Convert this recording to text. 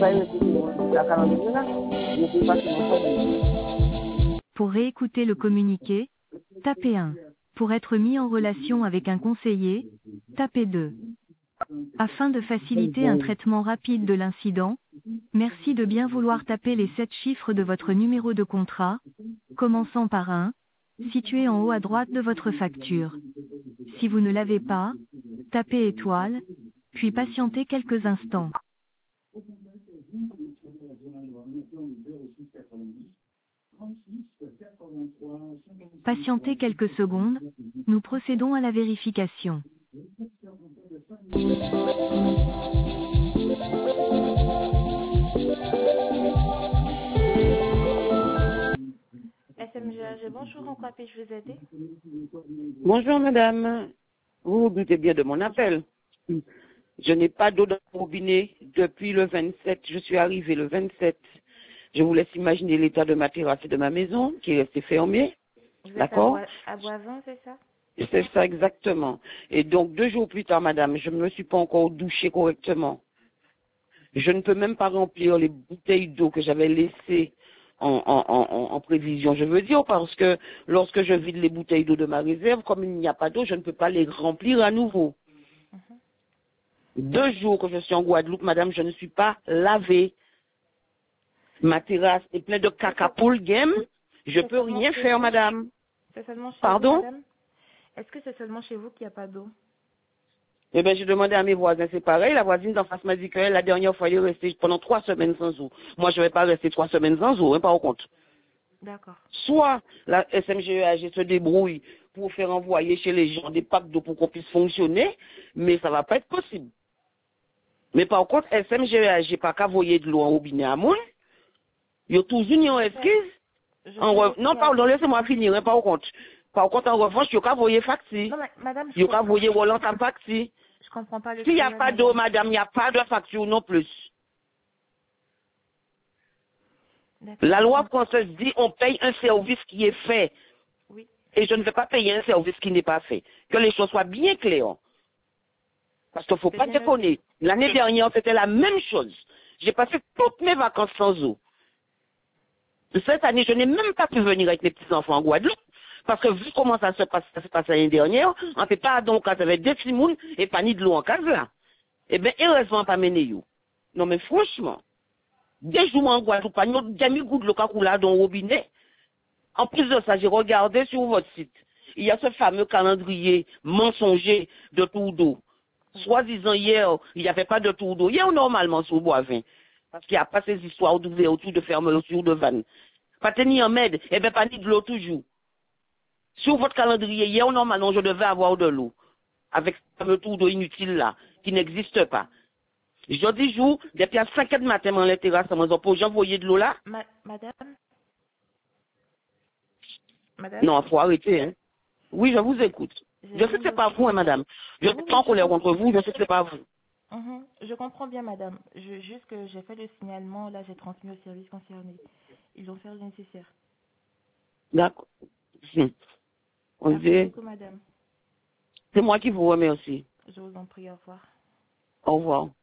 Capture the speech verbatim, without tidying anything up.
Pour réécouter le communiqué, tapez un. Pour être mis en relation avec un conseiller, tapez deux. Afin de faciliter un traitement rapide de l'incident, merci de bien vouloir taper les sept chiffres de votre numéro de contrat, commençant par un, situé en haut à droite de votre facture. Si vous ne l'avez pas, tapez étoile, puis patientez quelques instants. Patientez quelques secondes, nous procédons à la vérification. S M G A G, bonjour, en quoi puis-je vous aider? Bonjour madame, vous vous doutez bien de mon appel. Je n'ai pas d'eau dans le robinet depuis le vingt-sept, je suis arrivée le vingt-sept. Je vous laisse imaginer l'état de ma terrasse et de ma maison qui est restée fermée. Vous D'accord? êtes à, Boi- à Boivin, c'est ça? C'est ça exactement. Et donc deux jours plus tard madame, je ne me suis pas encore douchée correctement. Je ne peux même pas remplir les bouteilles d'eau que j'avais laissées en, en, en, en prévision. Je veux dire parce que lorsque je vide les bouteilles d'eau de ma réserve, comme il n'y a pas d'eau, je ne peux pas les remplir à nouveau. Mm-hmm. Deux jours que je suis en Guadeloupe, madame, je ne suis pas lavée. Ma terrasse est pleine de caca pour le game. Je ne peux rien faire, vous? madame. C'est seulement chez Pardon? vous, madame? Est-ce que c'est seulement chez vous qu'il n'y a pas d'eau? Eh bien, j'ai demandé à mes voisins, c'est pareil. La voisine d'en face m'a dit que la dernière fois, elle est restée pendant trois semaines sans eau. Moi, je ne vais pas rester trois semaines sans eau, hein, pas au compte. D'accord. Soit la S M G A G se débrouille pour faire envoyer chez les gens des packs d'eau pour qu'on puisse fonctionner, mais ça ne va pas être possible. Mais par contre, S M G A G pas qu'à voyer de l'eau en robinet à moi. Il y a toujours une excuse. En re... Non, pardon, laissez-moi finir, hein, pas au compte. Par contre, en revanche, il y a qu'à voyer facture. Non, mais, madame, Il y a qu'à voyer Roland en facture. Je comprends pas le S'il n'y a problème, pas d'eau, madame, il n'y a pas de facture non plus. La loi française dit on paye un service qui est fait. Oui. Et je ne vais pas payer un service qui n'est pas fait. Que les choses soient bien claires. Parce qu'il ne faut pas déconner. L'année dernière, c'était la même chose. J'ai passé toutes mes vacances sans eau. Cette année, je n'ai même pas pu venir avec mes petits-enfants en Guadeloupe. Parce que vu comment ça se passe, ça se passe l'année dernière, on ne peut pas donc avec des petits et pas ni de l'eau en case là. Eh bien, heureusement, pas mené you. Non, mais franchement, des jours en Guadeloupe, pas de demi-goût de l'eau qui coule dans le robinet. En plus de ça, j'ai regardé sur votre site. Il y a ce fameux calendrier mensonger de tour d'eau. Soi-disant hier, il n'y avait pas de tour d'eau. Hier, normalement, sur Boivin. Parce qu'il n'y a pas ces histoires d'ouverture, de fermeture de vannes. Pas tenir en med, et bien pas ni de l'eau toujours. Sur votre calendrier, hier, normalement, je devais avoir de l'eau. Avec ce fameux tour d'eau inutile là, qui n'existe pas. Je dis jour, depuis à cinq heures du matin, dans les terrasses, pour j'envoyer de l'eau là. Ma madame? Madame? Non, il faut arrêter, hein. Oui, je vous écoute. Je, je sais que ce n'est pas vous, hein, madame. Je ne suis pas en colère contre vous, je sais que ce n'est pas vous. Mm-hmm. Je comprends bien, madame. Je, juste que j'ai fait le signalement, là, j'ai transmis au service concerné. Ils ont fait le nécessaire. D'accord. Merci beaucoup, madame. C'est moi qui vous remercie. Je vous en prie, au revoir. Au revoir.